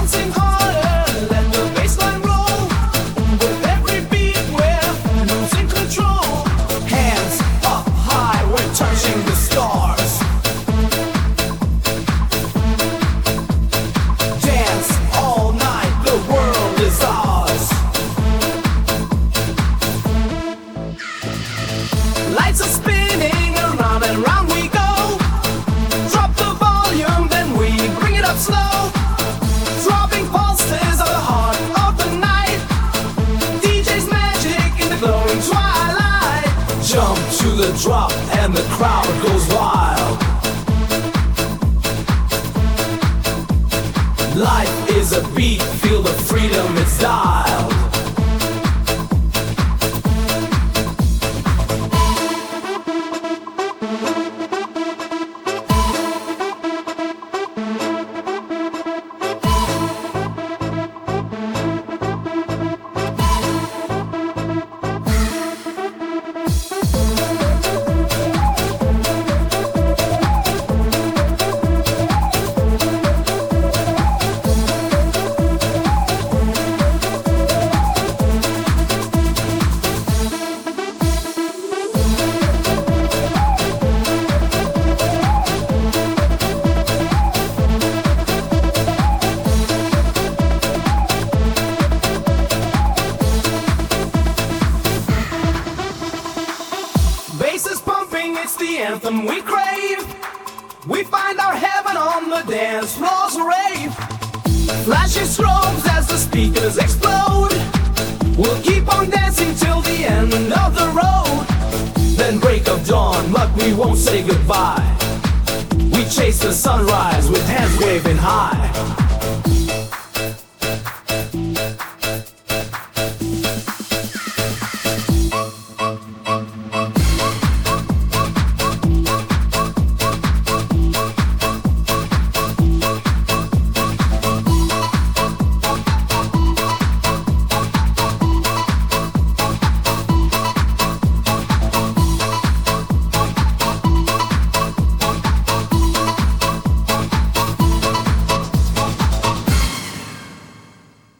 bouncing harder, let the bassline roll. With every beat we're losing control. Hands up high, we're touching the stars. Dance all night, the world is ours. Lights are spinning, around and round we go. Drop the volume, then we bring it up slow. Dropping pulses are the heart of the night. DJ's magic in the glowing twilight. Jump to the drop and the crowd goes wild. Life is a beat, feel the freedom it's dialed. It's the anthem we crave. We find our heaven on the dance floor's rave. Flashing strobes as the speakers explode. We'll keep on dancing till the end of the road. Then break of dawn, but we won't say goodbye. We chase the sunrise with hands waving high.